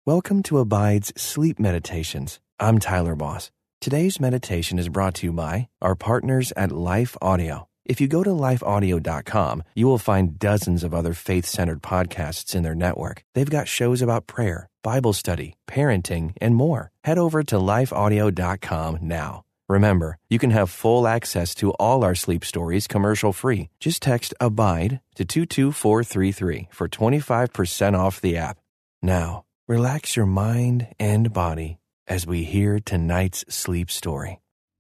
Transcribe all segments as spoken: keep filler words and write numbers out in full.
Welcome to Abide's Sleep Meditations. I'm Tyler Boss. Today's meditation is brought to you by our partners at Life Audio. If you go to life audio dot com, you will find dozens of other faith-centered podcasts in their network. They've got shows about prayer, Bible study, parenting, and more. Head over to life audio dot com now. Remember, you can have full access to all our sleep stories commercial-free. Just text ABIDE to two two four three three for twenty-five percent off the app. Now, relax your mind and body as we hear tonight's sleep story.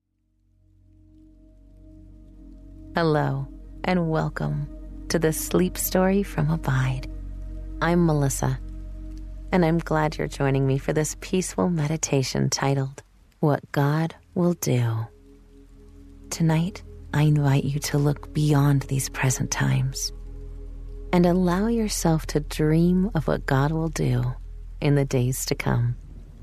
Hello, and welcome to the Sleep Story from Abide. I'm Melissa, and I'm glad you're joining me for this peaceful meditation titled, What God Will Do. Tonight, I invite you to look beyond these present times and allow yourself to dream of what God will do in the days to come.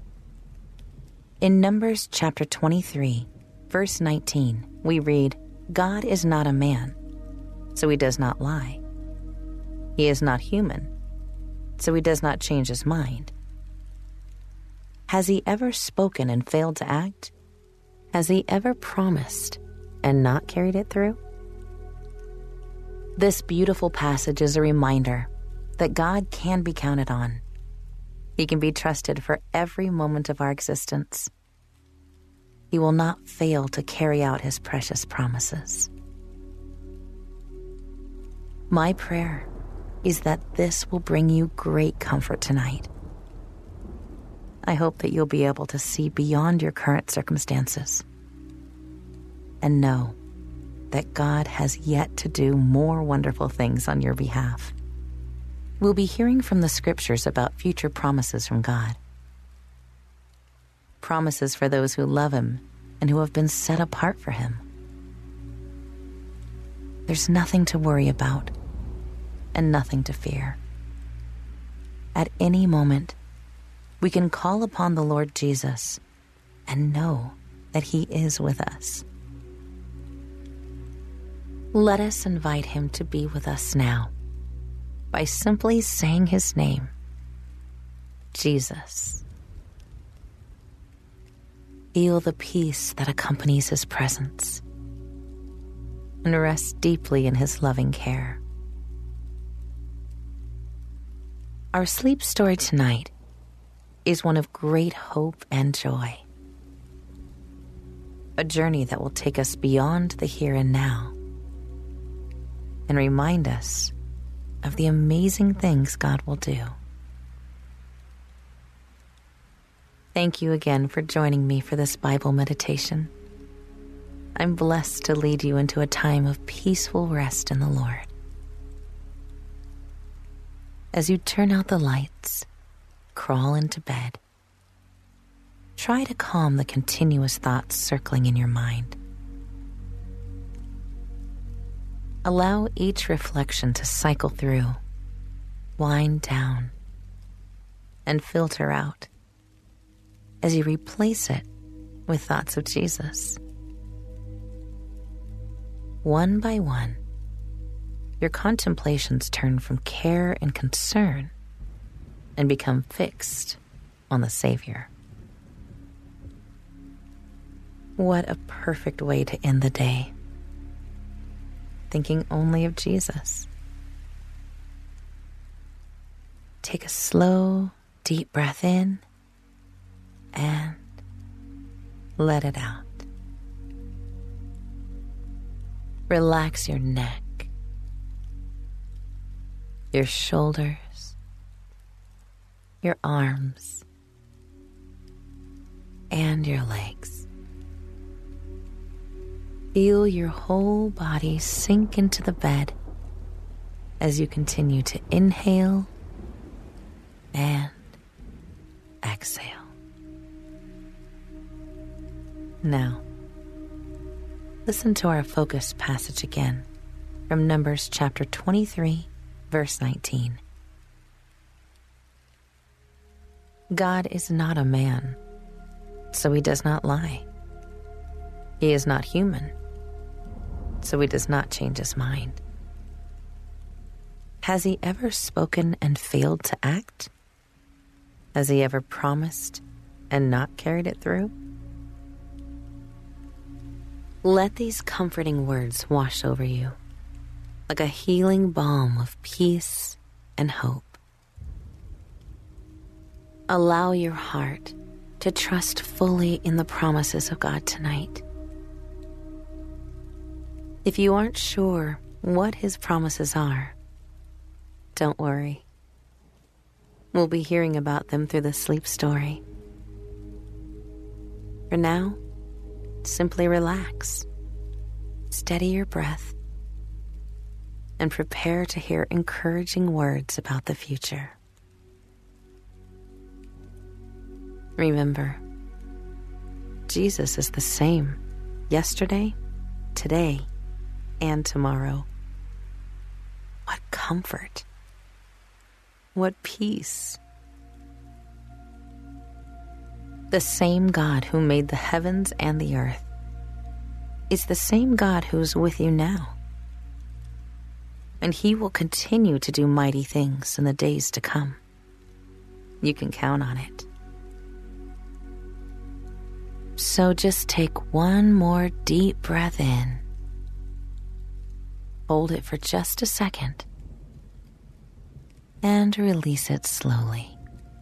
In Numbers chapter twenty-three, verse nineteen, we read, God is not a man, so he does not lie. He is not human, so he does not change his mind. Has he ever spoken and failed to act? Has he ever promised and not carried it through? This beautiful passage is a reminder that God can be counted on. He can be trusted for every moment of our existence. He will not fail to carry out his precious promises. My prayer is that this will bring you great comfort tonight. I hope that you'll be able to see beyond your current circumstances and know that God has yet to do more wonderful things on your behalf. We'll be hearing from the scriptures about future promises from God. Promises for those who love him and who have been set apart for him. There's nothing to worry about and nothing to fear. At any moment, we can call upon the Lord Jesus and know that he is with us. Let us invite him to be with us now by simply saying his name, Jesus. Feel the peace that accompanies his presence and rest deeply in his loving care. Our sleep story tonight is one of great hope and joy. A journey that will take us beyond the here and now and remind us of the amazing things God will do. Thank you again for joining me for this Bible meditation. I'm blessed to lead you into a time of peaceful rest in the Lord. As you turn out the lights, crawl into bed, try to calm the continuous thoughts circling in your mind. Allow each reflection to cycle through, wind down, and filter out as you replace it with thoughts of Jesus. One by one, your contemplations turn from care and concern and become fixed on the Savior. What a perfect way to end the day, thinking only of Jesus. Take a slow, deep breath in and let it out. Relax your neck, your shoulders, your arms, and your legs. Feel your whole body sink into the bed as you continue to inhale and exhale. Now, listen to our focus passage again from Numbers chapter twenty-three, verse nineteen. God is not a man, so he does not lie. He is not human, so he does not change his mind. Has he ever spoken and failed to act? Has he ever promised and not carried it through? Let these comforting words wash over you like a healing balm of peace and hope. Allow your heart to trust fully in the promises of God tonight. If you aren't sure what his promises are, don't worry. We'll be hearing about them through the sleep story. For now, simply relax, steady your breath, and prepare to hear encouraging words about the future. Remember, Jesus is the same yesterday, today, and tomorrow. What comfort! What peace! The same God who made the heavens and the earth is the same God who's with you now. And he will continue to do mighty things in the days to come. You can count on it. So just take one more deep breath in. Hold it for just a second. And release it slowly.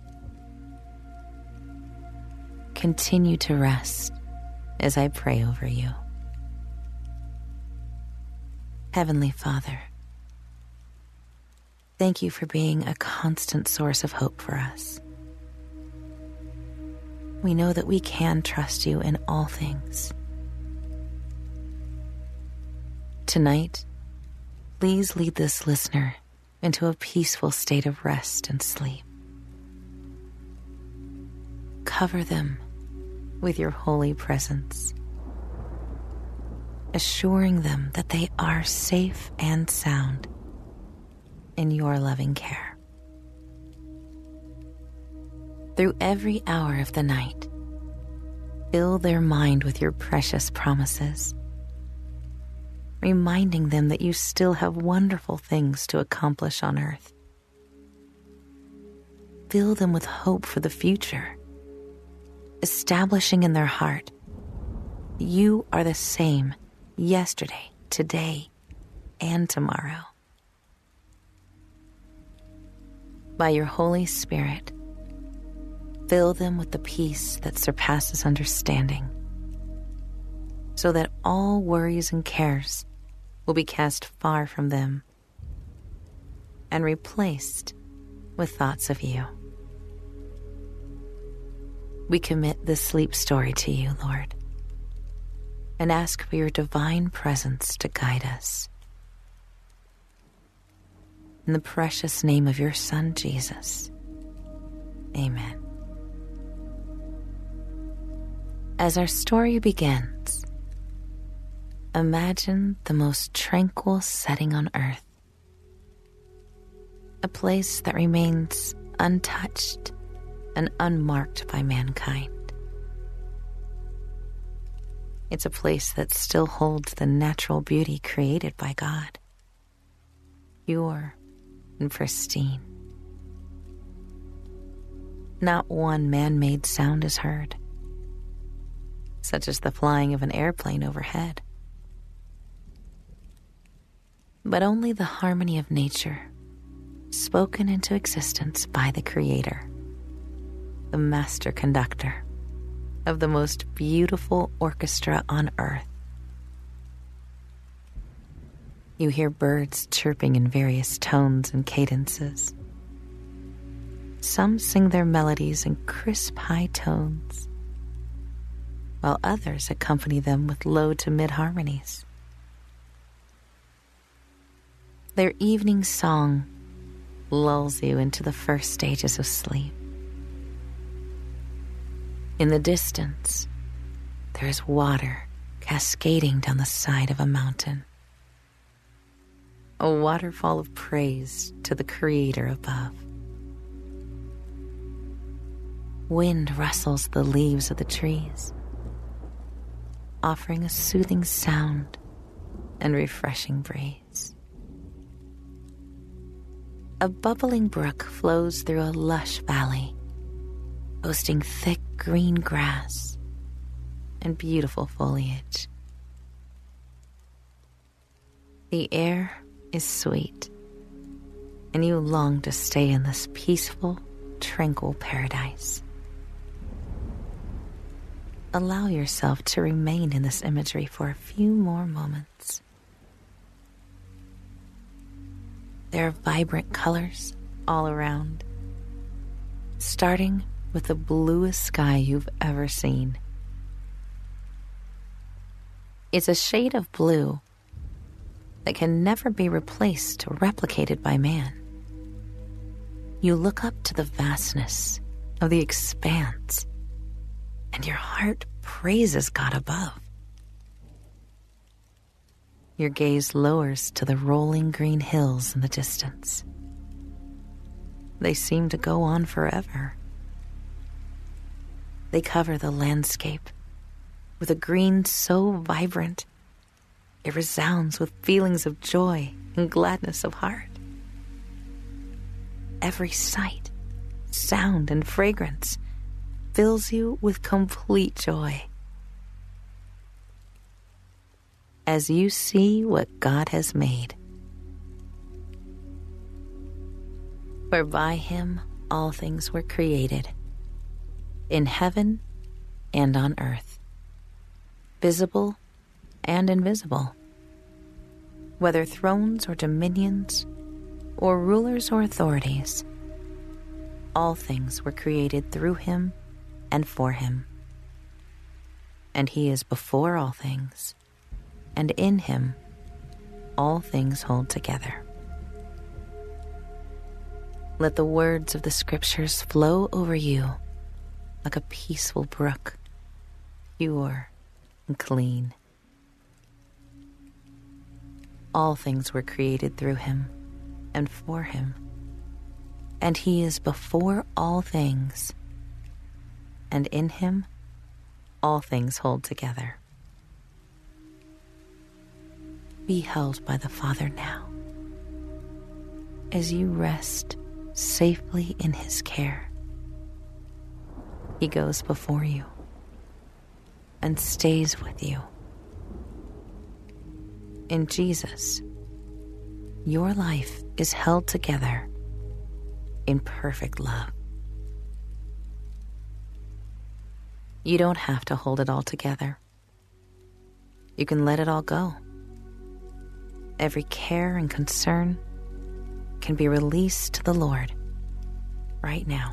Continue to rest as I pray over you. Heavenly Father, thank you for being a constant source of hope for us. We know that we can trust you in all things. Tonight, please lead this listener into a peaceful state of rest and sleep. Cover them with your holy presence, assuring them that they are safe and sound in your loving care. Through every hour of the night, fill their mind with your precious promises, reminding them that you still have wonderful things to accomplish on earth. Fill them with hope for the future, establishing in their heart, you are the same yesterday, today, and tomorrow. By your Holy Spirit, fill them with the peace that surpasses understanding, so that all worries and cares will be cast far from them and replaced with thoughts of you. We commit this sleep story to you, Lord, and ask for your divine presence to guide us. In the precious name of your Son, Jesus, amen. As our story begins, imagine the most tranquil setting on earth, a place that remains untouched and unmarked by mankind. It's a place that still holds the natural beauty created by God, pure and pristine. Not one man-made sound is heard, such as the flying of an airplane overhead, but only the harmony of nature spoken into existence by the Creator, the master conductor of the most beautiful orchestra on earth. You hear birds chirping in various tones and cadences. Some sing their melodies in crisp high tones, while others accompany them with low to mid harmonies. Their evening song lulls you into the first stages of sleep. In the distance, there is water cascading down the side of a mountain. A waterfall of praise to the Creator above. Wind rustles the leaves of the trees, offering a soothing sound and refreshing breeze. A bubbling brook flows through a lush valley, boasting thick green grass and beautiful foliage. The air is sweet, and you long to stay in this peaceful, tranquil paradise. Allow yourself to remain in this imagery for a few more moments. There are vibrant colors all around, starting with the bluest sky you've ever seen. It's a shade of blue that can never be replaced or replicated by man. You look up to the vastness of the expanse, and your heart praises God above. Your gaze lowers to the rolling green hills in the distance. They seem to go on forever. They cover the landscape with a green so vibrant, it resounds with feelings of joy and gladness of heart. Every sight, sound, and fragrance fills you with complete joy as you see what God has made. For by him all things were created, in heaven and on earth, visible and invisible, whether thrones or dominions, or rulers or authorities. All things were created through him and for him. And he is before all things, and in him all things hold together. Let the words of the scriptures flow over you like a peaceful brook, pure and clean. All things were created through him and for him, and he is before all things, and in him all things hold together. Be held by the Father now, as you rest safely in his care. He goes before you and stays with you. In Jesus, your life is held together in perfect love. You don't have to hold it all together. You can let it all go. Every care and concern can be released to the Lord right now.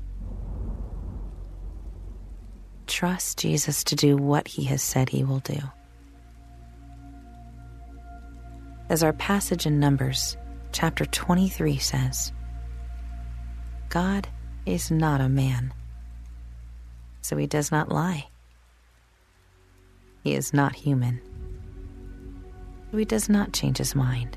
Trust Jesus to do what he has said he will do. As our passage in Numbers chapter twenty-three says, God is not a man, so he does not lie. He is not human, so he does not change his mind.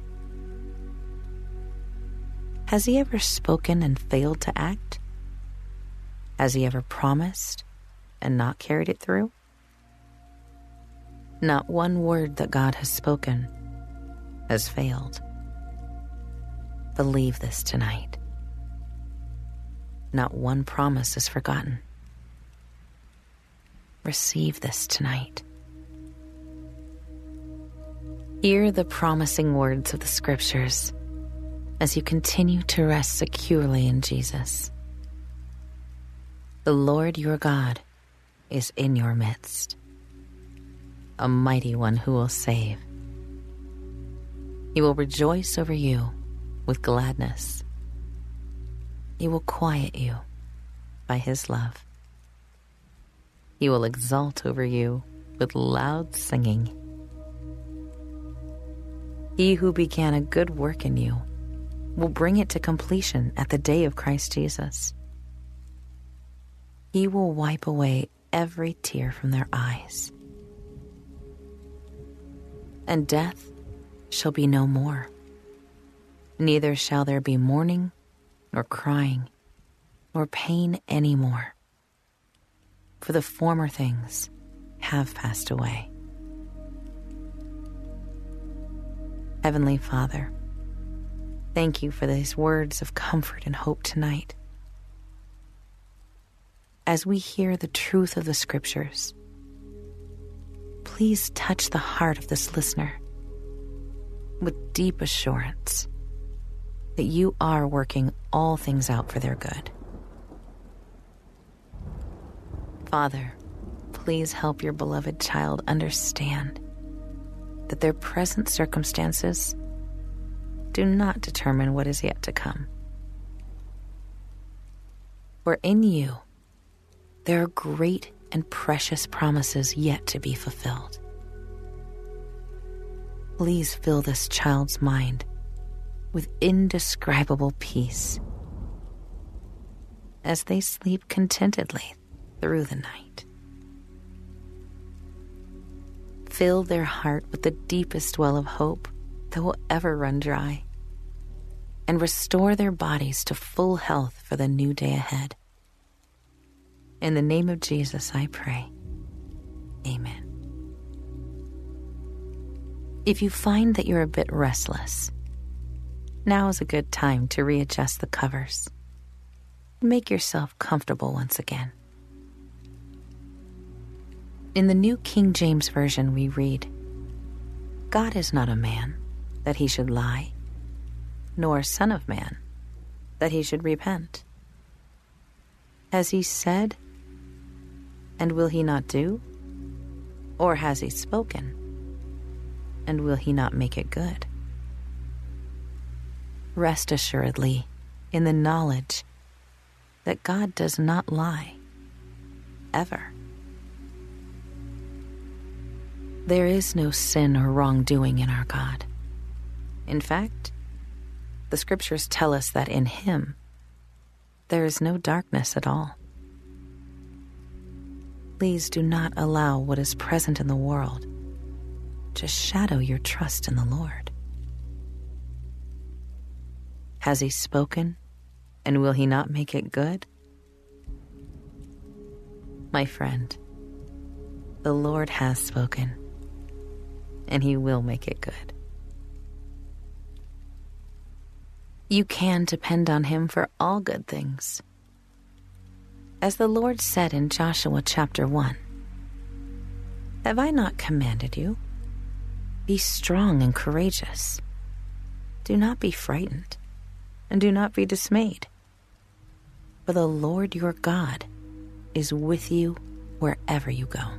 Has he ever spoken and failed to act? Has he ever promised and not carried it through? Not one word that God has spoken has failed. Believe this tonight. Not one promise is forgotten. Receive this tonight. Hear the promising words of the scriptures as you continue to rest securely in Jesus. The Lord your God is in your midst, a mighty one who will save. He will rejoice over you with gladness. He will quiet you by his love. He will exult over you with loud singing. He who began a good work in you will bring it to completion at the day of Christ Jesus. He will wipe away every tear from their eyes, and death shall be no more. Neither shall there be mourning, nor crying, nor pain any more, for the former things have passed away. Heavenly Father, thank you for these words of comfort and hope tonight. as we hear the truth of the Scriptures, please touch the heart of this listener with deep assurance that you are working all things out for their good. Father, please help your beloved child understand that their present circumstances do not determine what is yet to come. For in you, there are great and precious promises yet to be fulfilled. Please fill this child's mind with indescribable peace as they sleep contentedly through the night. Fill their heart with the deepest well of hope that will ever run dry, and restore their bodies to full health for the new day ahead. In the name of Jesus, I pray. Amen. If you find that you're a bit restless, now is a good time to readjust the covers and make yourself comfortable once again. In the New King James Version, we read, God is not a man that he should lie, nor a son of man that he should repent. Has he said, and will he not do? Or has he spoken, and will he not make it good? Rest assuredly in the knowledge that God does not lie, ever. There is no sin or wrongdoing in our God. In fact, the Scriptures tell us that in him there is no darkness at all. Please do not allow what is present in the world to shadow your trust in the Lord. Has he spoken, and will he not make it good? My friend, the Lord has spoken, and he will make it good. You can depend on him for all good things. As the Lord said in Joshua chapter one, have I not commanded you? Be strong and courageous. Do not be frightened, and do not be dismayed. For the Lord your God is with you wherever you go.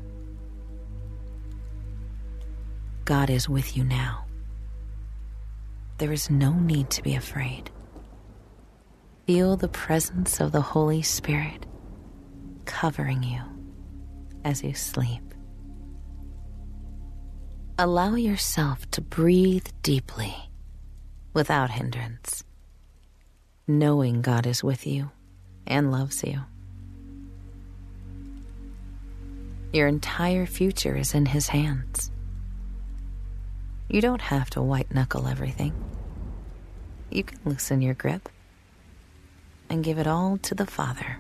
God is with you now. There is no need to be afraid. Feel the presence of the Holy Spirit covering you as you sleep. Allow yourself to breathe deeply without hindrance, knowing God is with you and loves you. Your entire future is in his hands. You don't have to white-knuckle everything. You can loosen your grip and give it all to the Father.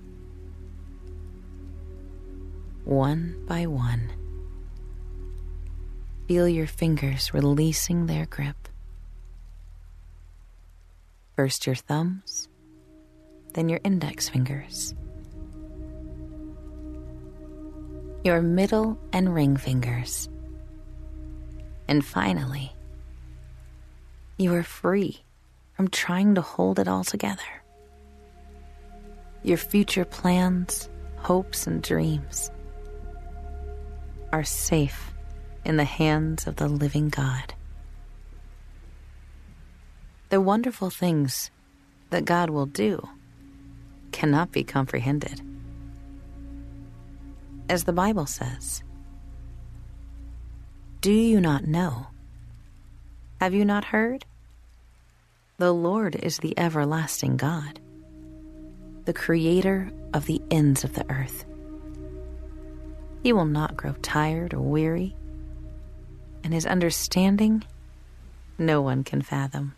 One by one, feel your fingers releasing their grip. First your thumbs, then your index fingers, your middle and ring fingers, and finally, you are free from trying to hold it all together. Your future plans, hopes, and dreams are safe in the hands of the living God. The wonderful things that God will do cannot be comprehended. As the Bible says, do you not know? Have you not heard? The Lord is the everlasting God, the creator of the ends of the earth. He will not grow tired or weary, and his understanding no one can fathom.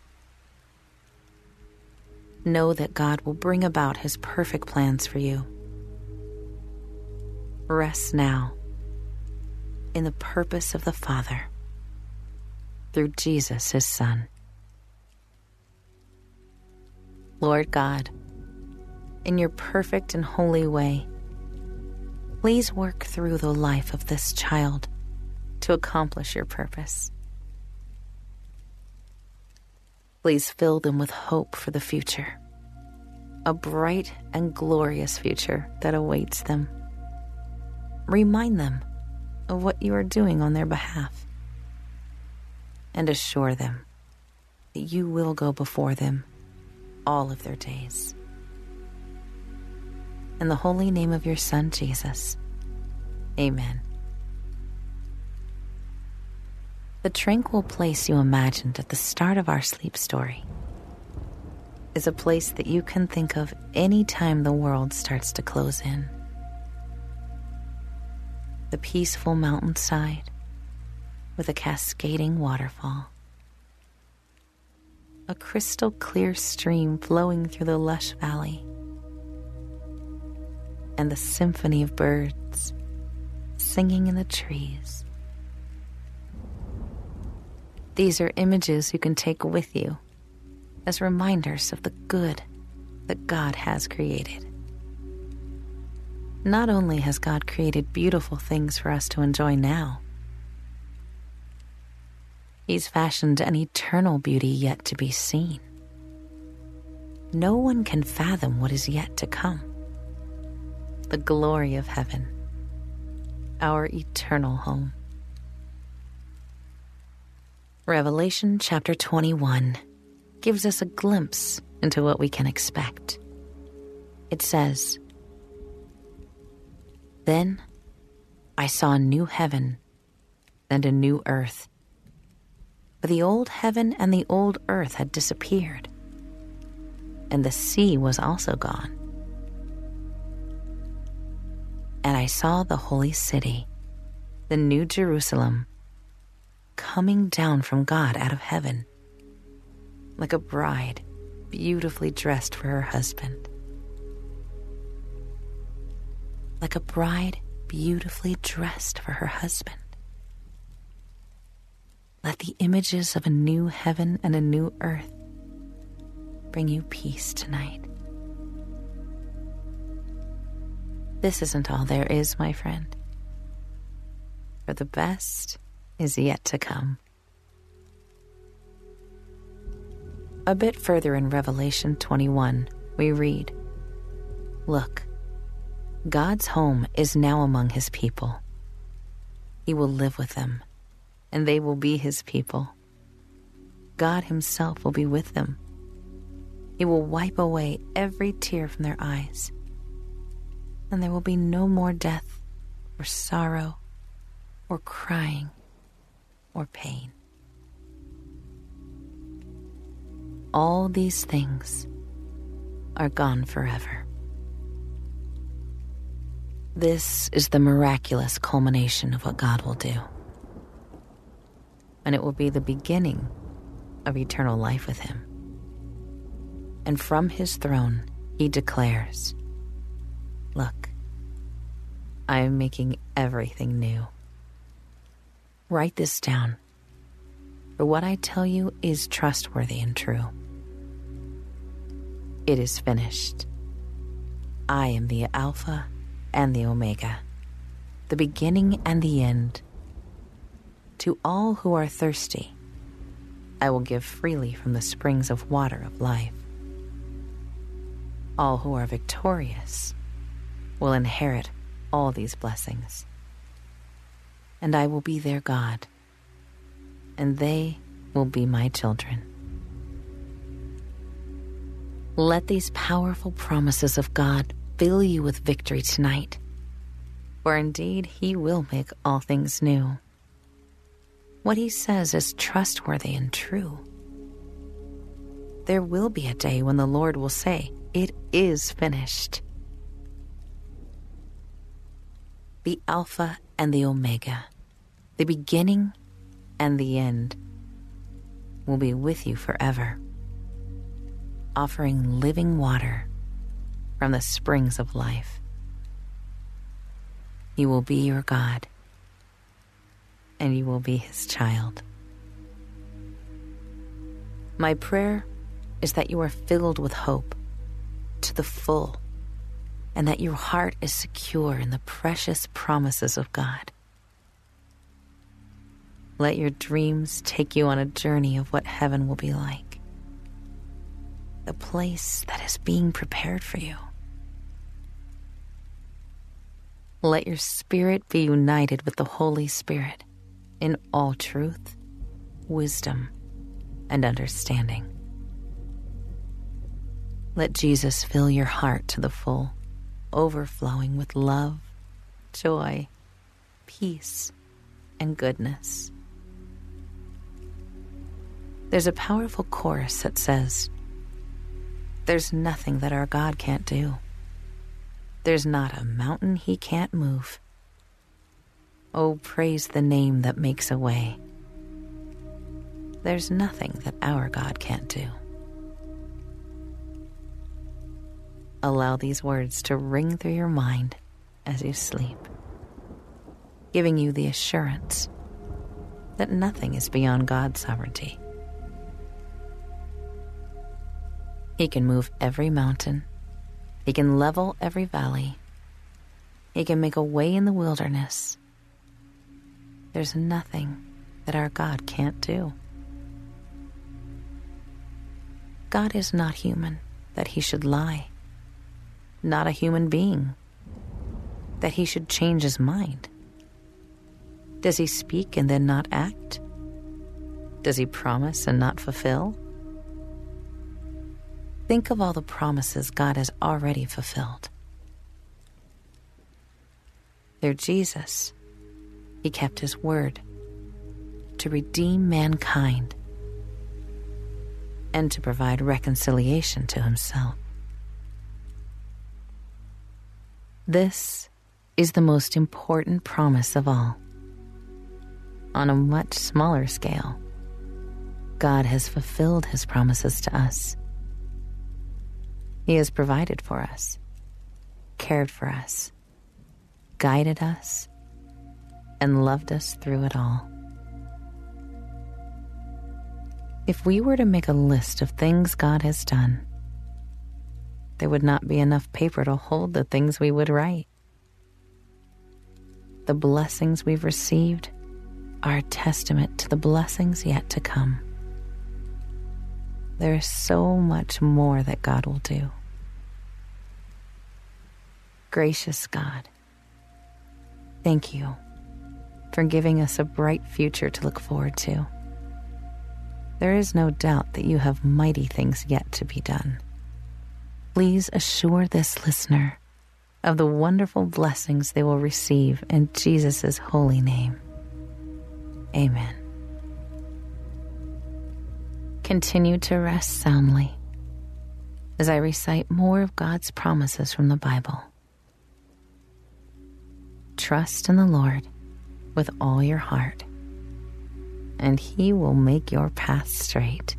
Know that God will bring about his perfect plans for you. Rest now in the purpose of the Father through Jesus, his Son. Lord God, in your perfect and holy way, Please work through the life of this child to accomplish your purpose. Please fill them with hope for the future, a bright and glorious future that awaits them. Remind them of what you are doing on their behalf, and assure them that you will go before them all of their days. In the holy name of your Son, Jesus, amen. The tranquil place you imagined at the start of our sleep story is a place that you can think of any time the world starts to close in. The peaceful mountainside with a cascading waterfall. A crystal clear stream flowing through the lush valley. And the symphony of birds singing in the trees. These are images you can take with you as reminders of the good that God has created. Not only has God created beautiful things for us to enjoy now, He's fashioned an eternal beauty yet to be seen. No one can fathom what is yet to come. The glory of heaven, our eternal home. Revelation chapter twenty-one gives us a glimpse into what we can expect. It says, "Then I saw a new heaven and a new earth. For the old heaven and the old earth had disappeared, and the sea was also gone. And I saw the holy city, the new Jerusalem, coming down from God out of heaven, like a bride beautifully dressed for her husband." Like a bride beautifully dressed for her husband. Let the images of a new heaven and a new earth bring you peace tonight. This isn't all there is, my friend. For the best is yet to come. A bit further in Revelation twenty-one, we read, "Look, God's home is now among His people. He will live with them, and they will be His people. God Himself will be with them. He will wipe away every tear from their eyes, and there will be no more death, or sorrow, or crying, or pain. All these things are gone forever." This is the miraculous culmination of what God will do. And it will be the beginning of eternal life with Him. And from His throne, He declares, "Look, I am making everything new." Write this down, for what I tell you is trustworthy and true. It is finished. I am the Alpha and the Omega, the beginning and the end. To all who are thirsty, I will give freely from the springs of water of life. All who are victorious will inherit all these blessings. And I will be their God, and they will be my children. Let these powerful promises of God fill you with victory tonight, for indeed He will make all things new. What He says is trustworthy and true. There will be a day when the Lord will say, "It is finished." The Alpha and the Omega, the beginning and the end, will be with you forever, offering living water from the springs of life. He will be your God, and you will be His child. My prayer is that you are filled with hope to the full, and that your heart is secure in the precious promises of God. Let your dreams take you on a journey of what heaven will be like, the place that is being prepared for you. Let your spirit be united with the Holy Spirit in all truth, wisdom, and understanding. Let Jesus fill your heart to the full, overflowing with love, joy, peace, and goodness. There's a powerful chorus that says, "There's nothing that our God can't do. There's not a mountain he can't move. Oh, praise the name that makes a way. There's nothing that our God can't do." Allow these words to ring through your mind as you sleep, giving you the assurance that nothing is beyond God's sovereignty. He can move every mountain. He can level every valley. He can make a way in the wilderness. There's nothing that our God can't do. God is not human that he should lie, not a human being that he should change his mind. Does he speak and then not act? Does he promise and not fulfill? Think of all the promises God has already fulfilled. Through Jesus, he kept his word to redeem mankind and to provide reconciliation to himself. This is the most important promise of all. On a much smaller scale, God has fulfilled his promises to us. He has provided for us, cared for us, guided us, and loved us through it all. If we were to make a list of things God has done, there would not be enough paper to hold the things we would write. The blessings we've received are a testament to the blessings yet to come. There is so much more that God will do. Gracious God, thank you for giving us a bright future to look forward to. There is no doubt that you have mighty things yet to be done. Please assure this listener of the wonderful blessings they will receive in Jesus' holy name. Amen. Continue to rest soundly as I recite more of God's promises from the Bible. Trust in the Lord with all your heart, and he will make your path straight.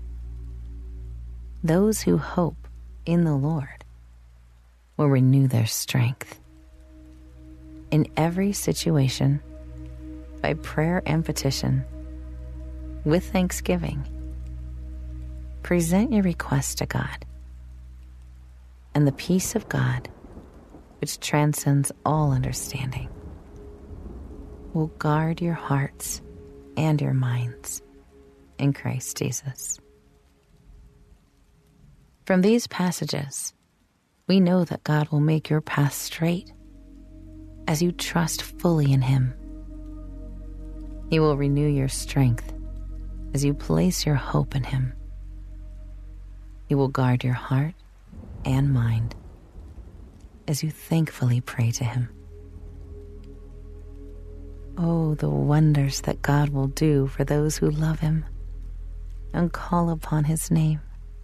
Those who hope in the Lord will renew their strength. In every situation, by prayer and petition, with thanksgiving, present your request to God, and the peace of God, which transcends all understanding, will guard your hearts and your minds in Christ Jesus. From these passages, we know that God will make your path straight as you trust fully in him. He will renew your strength as you place your hope in him. He will guard your heart and mind as you thankfully pray to him. Oh, the wonders that God will do for those who love him and call upon his name.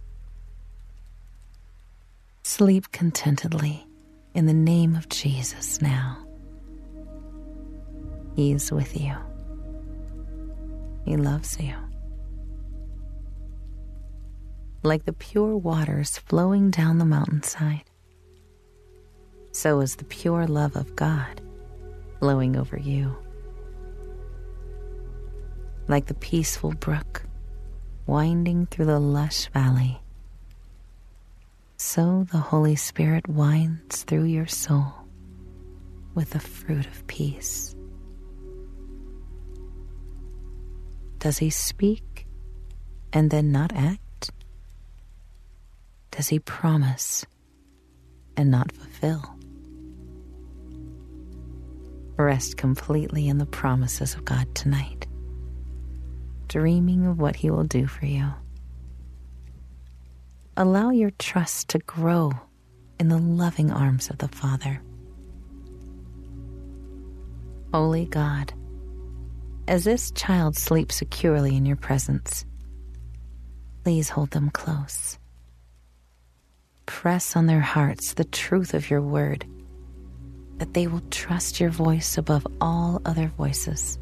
Sleep contentedly in the name of Jesus now. He is with you. He loves you. Like the pure waters flowing down the mountainside, so is the pure love of God flowing over you. Like the peaceful brook winding through the lush valley, So the Holy Spirit winds through your soul with the fruit of peace. Does he speak and then not act? Does he promise and not fulfill? Rest completely in the promises of God tonight, dreaming of what he will do for you. Allow your trust to grow in the loving arms of the Father. Holy God, as this child sleeps securely in your presence, please hold them close. Press on their hearts the truth of your word, that they will trust your voice above all other voices.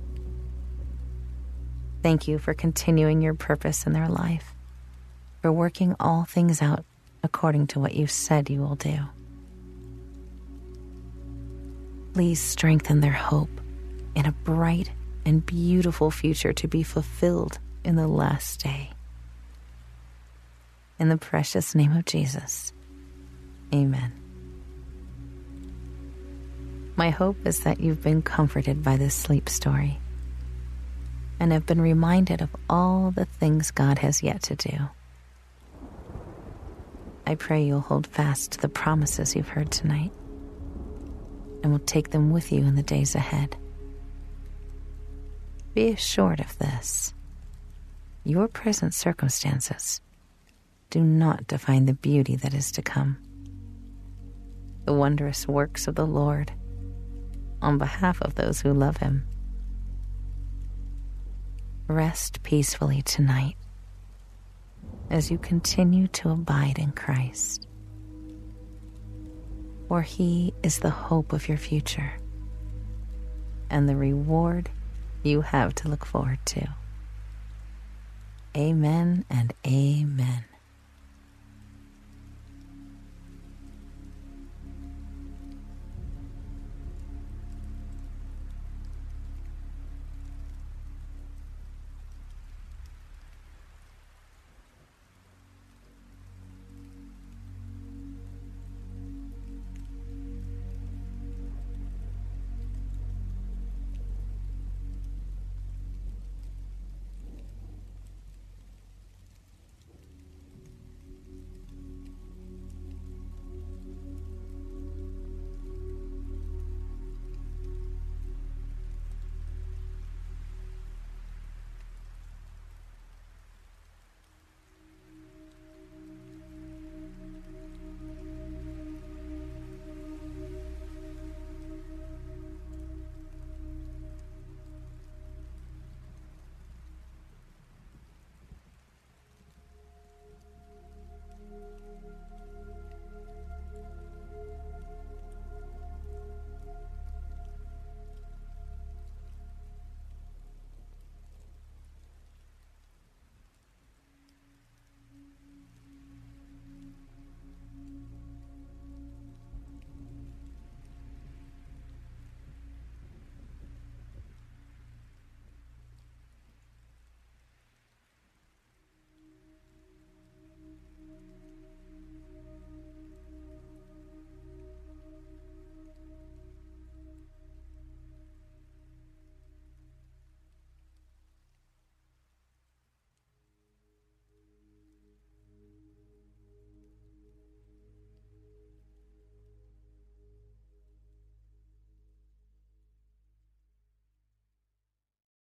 Thank you for continuing your purpose in their life, for working all things out according to what you said you will do. Please strengthen their hope in a bright and beautiful future to be fulfilled in the last day. In the precious name of Jesus, amen. My hope is that you've been comforted by this sleep story and have been reminded of all the things God has yet to do. I pray you'll hold fast to the promises you've heard tonight and will take them with you in the days ahead. Be assured of this: your present circumstances do not define the beauty that is to come. The wondrous works of the Lord on behalf of those who love him. Rest peacefully tonight as you continue to abide in Christ, for he is the hope of your future and the reward you have to look forward to. Amen and amen.